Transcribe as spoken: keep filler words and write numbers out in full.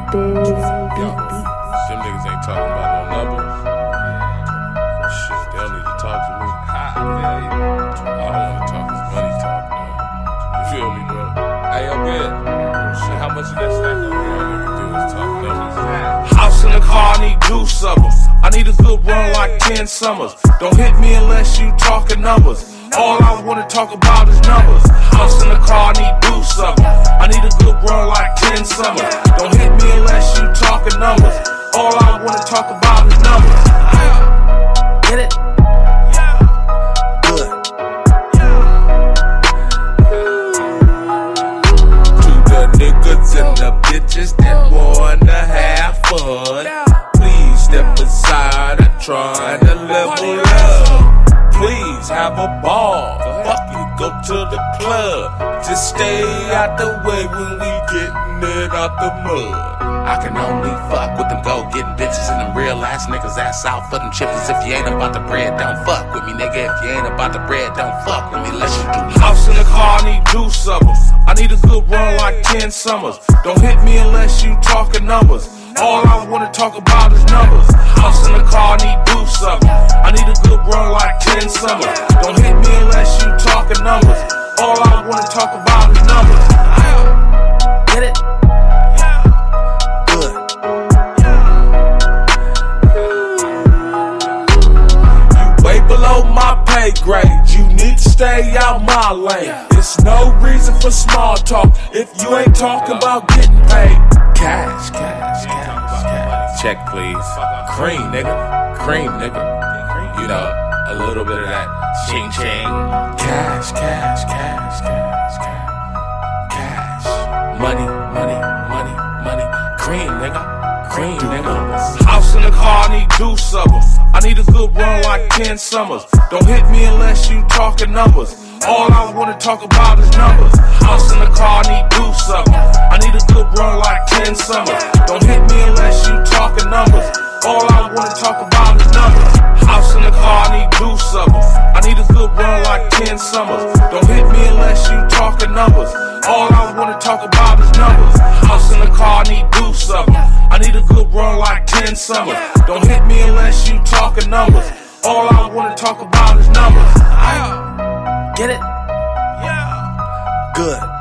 Yo, them niggas ain't talking about no numbers. Well, shit, they don't need to talk to me. I feel you. All I want to talk is money talk, man. You feel me, bro? Hey, yo, good. Shit, How much you got stacked up? all I can do is talk numbers. House in the car, I need deuce of 'em. I need a good run like ten summers. Don't hit me unless you talking numbers. All I wanna talk about is numbers. House in the car, I need deuce of 'em. I need a good run like ten summers. Don't hit me unless you talking numbers. All I wanna talk about is numbers. Get it? Good. To the niggas and the bitches that wanna have fun, please step aside and try to level up. Please have a ball. Fuck you, go to the club. Just stay out the way when we getting it out the mud. I can only fuck with them go-getting bitches and them real ass niggas ass out for them chippies. If you ain't about the bread, don't fuck with me, nigga. If you ain't about the bread, don't fuck with me unless you do. House in the car, I need deuce of 'em. I need a good run like ten summers. Don't hit me unless you talking numbers. All I wanna talk about is numbers. House in the car, I need deuce of 'em. I need a good run like ten summers. Don't hit me unless you talking numbers. All I wanna talk about is numbers. Get it? Good. You way below my pay grade. You need to stay out my lane. It's no reason for small talk if you ain't talking about getting paid. Cash, cash, cash, cash. Check, please. Cream, nigga. Cream, nigga. You know, a little bit of that ching ching. Cash, cash, cash, cash, cash. Cash. Money, money, money, money. Cream, nigga. Cream, nigga. House in the car, I need deuce of 'em. I need a good run like ten summers. Don't hit me unless you talking numbers. All I wanna talk about is numbers. House in the car, I need deuce of 'em. I need a good run like ten summers. Don't hit me unless you talking numbers. All I wanna talk about is numbers. House in the car, I need deuce of 'em. I need a good run like ten summers. Don't hit me unless you talking numbers. All I wanna talk about is numbers. House in the car, I need deuce of 'em. I need a good run like ten summers. Don't hit me unless you talking numbers. All I wanna talk about is numbers. Get it? Yeah. Good.